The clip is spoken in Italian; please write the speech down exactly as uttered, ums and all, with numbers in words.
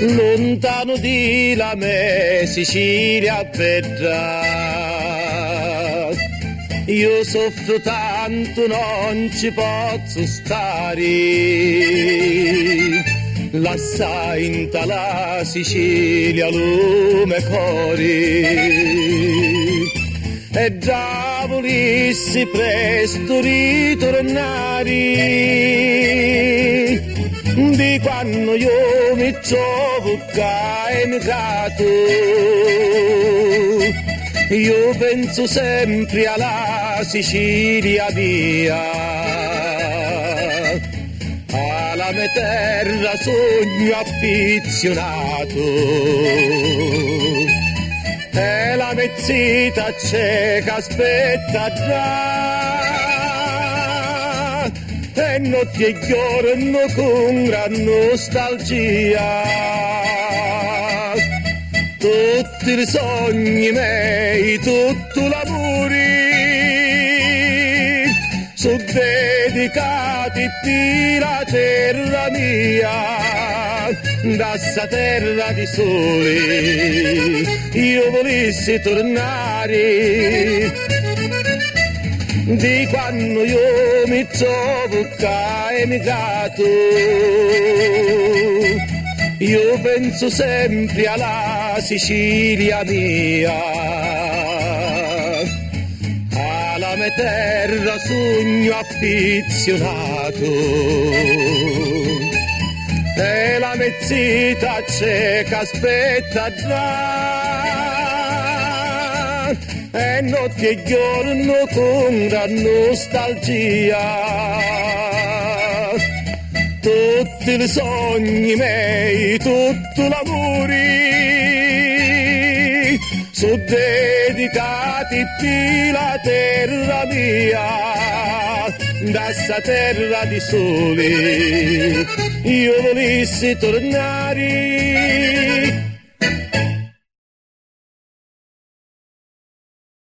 lontano di la me Sicilia bella. Io soffro tanto, non ci posso stare, l'assai in tala Sicilia lume cori, e già volissi presto ritornare di quando io mi trovo qua emigrato. Io penso sempre alla Sicilia mia, alla mia terra sogno affezionato, e la mezzita cieca aspetta già, e notti e giorno con gran nostalgia. Tutti i sogni miei, tutto l'amore, sono dedicati alla terra mia, da sta terra di sole, io volessi tornare, di quando io mi trovo qua emigrato. Io penso sempre alla Sicilia mia, alla mia terra sogno affezionato, e la mezzita cieca aspetta già, e notte e giorno con gran nostalgia. Tutti i sogni miei, tutto l'amore, sono dedicati alla terra mia, da sta terra di sole, io volessi tornare.